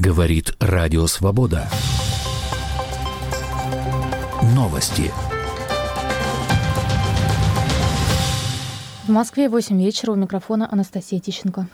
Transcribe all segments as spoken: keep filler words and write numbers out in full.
Говорит Радио Свобода. Новости. В Москве восемь вечера, у микрофона Анастасия Тищенко.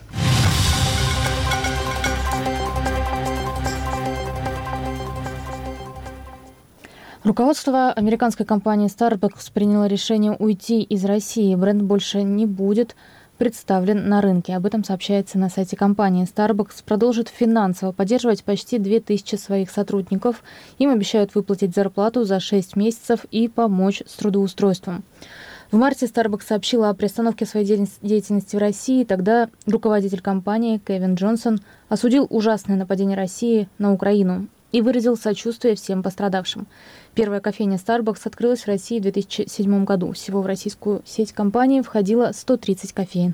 Руководство американской компании Starbucks приняло решение уйти из России. Бренд больше не будет представлен на рынке. Об этом сообщается на сайте компании. Starbucks продолжит финансово поддерживать почти две тысячи своих сотрудников. Им обещают выплатить зарплату за шесть месяцев и помочь с трудоустройством. В марте Starbucks сообщила о приостановке своей деятельности в России. Тогда руководитель компании Кевин Джонсон осудил ужасное нападение России на Украину и выразил сочувствие всем пострадавшим. Первая кофейня Starbucks открылась в России в две тысячи седьмом году. Всего в российскую сеть компании входило сто тридцать кофеен.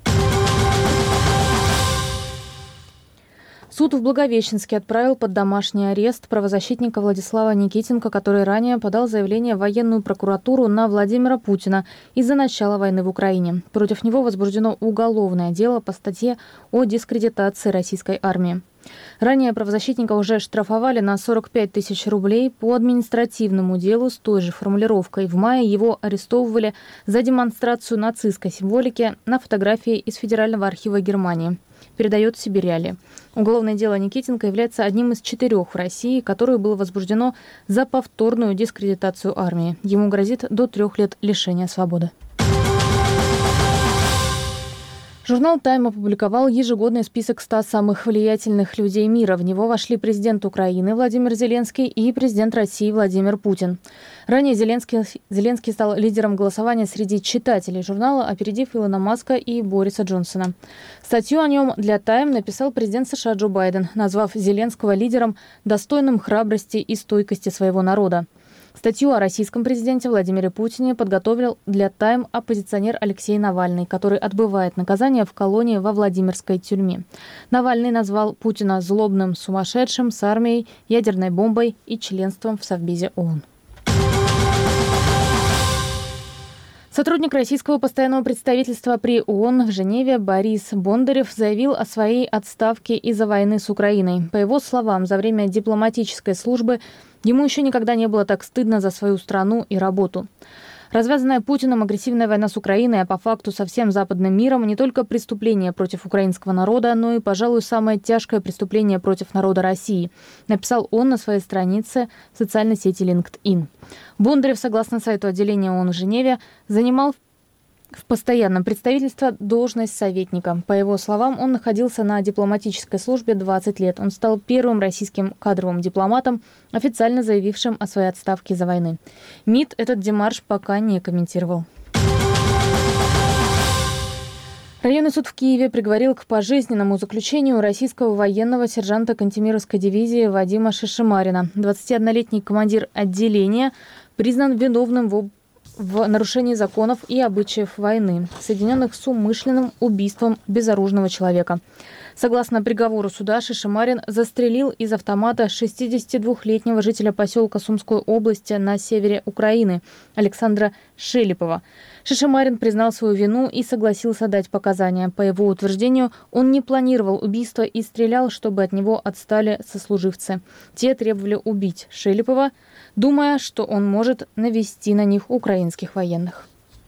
Суд в Благовещенске отправил под домашний арест правозащитника Владислава Никитенко, который ранее подал заявление в военную прокуратуру на Владимира Путина из-за начала войны в Украине. Против него возбуждено уголовное дело по статье о дискредитации российской армии. Ранее правозащитника уже штрафовали на сорок пять тысяч рублей по административному делу с той же формулировкой. В мае его арестовывали за демонстрацию нацистской символики на фотографии из Федерального архива Германии. Передает Сибиряли. Уголовное дело Никитенко является одним из четырех в России, которое было возбуждено за повторную дискредитацию армии. Ему грозит до трех лет лишения свободы. Журнал «Тайм» опубликовал ежегодный список ста самых влиятельных людей мира. В него вошли президент Украины Владимир Зеленский и президент России Владимир Путин. Ранее Зеленский, Зеленский стал лидером голосования среди читателей журнала, опередив Илона Маска и Бориса Джонсона. Статью о нем для «Тайм» написал президент США Джо Байден, назвав Зеленского лидером, достойным храбрости и стойкости своего народа. Статью о российском президенте Владимире Путине подготовил для «Тайм» оппозиционер Алексей Навальный, который отбывает наказание в колонии во Владимирской тюрьме. Навальный назвал Путина злобным сумасшедшим с армией, ядерной бомбой и членством в Совбезе ООН. Сотрудник российского постоянного представительства при ООН в Женеве Борис Бондарев заявил о своей отставке из-за войны с Украиной. По его словам, за время дипломатической службы ему еще никогда не было так стыдно за свою страну и работу. Развязанная Путиным агрессивная война с Украиной, а по факту со всем западным миром, не только преступление против украинского народа, но и, пожалуй, самое тяжкое преступление против народа России, написал он на своей странице в социальной сети LinkedIn. Бондарев, согласно сайту отделения ООН в Женеве, занимал в постоянном представительстве должность советника. По его словам, он находился на дипломатической службе двадцать лет. Он стал первым российским кадровым дипломатом, официально заявившим о своей отставке из-за войны. МИД этот демарш пока не комментировал. Районный суд в Киеве приговорил к пожизненному заключению российского военного сержанта Кантемировской дивизии Вадима Шишимарина. двадцатиоднолетний командир отделения признан виновным в в нарушении законов и обычаев войны, соединенных с умышленным убийством безоружного человека. Согласно приговору суда, Шишимарин застрелил из автомата шестидесятидвухлетнего жителя поселка Сумской области на севере Украины Александра Шелепова. Шишимарин признал свою вину и согласился дать показания. По его утверждению, он не планировал убийство и стрелял, чтобы от него отстали сослуживцы. Те требовали убить Шелепова, думая, что он может навести на них украинских военных.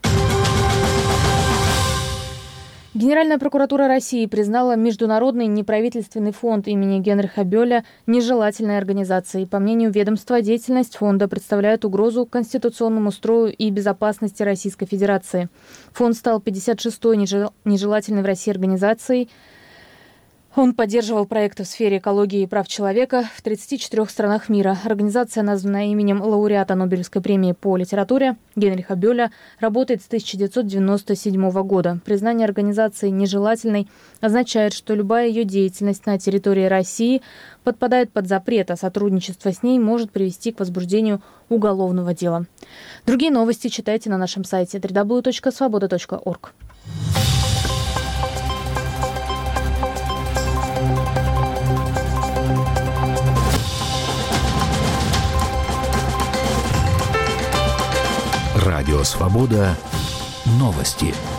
Генеральная прокуратура России признала Международный неправительственный фонд имени Генриха Бёля нежелательной организацией. По мнению ведомства, деятельность фонда представляет угрозу конституционному строю и безопасности Российской Федерации. Фонд стал пятьдесят шестой нежелательной в России организацией. Он поддерживал проекты в сфере экологии и прав человека в тридцати четырёх странах мира. Организация, названная именем лауреата Нобелевской премии по литературе Генриха Бёля, работает с тысяча девятьсот девяносто седьмого года. Признание организации нежелательной означает, что любая ее деятельность на территории России подпадает под запрет, а сотрудничество с ней может привести к возбуждению уголовного дела. Другие новости читайте на нашем сайте дабл ю дабл ю дабл ю точка свобода точка орг. Радио «Свобода». Новости.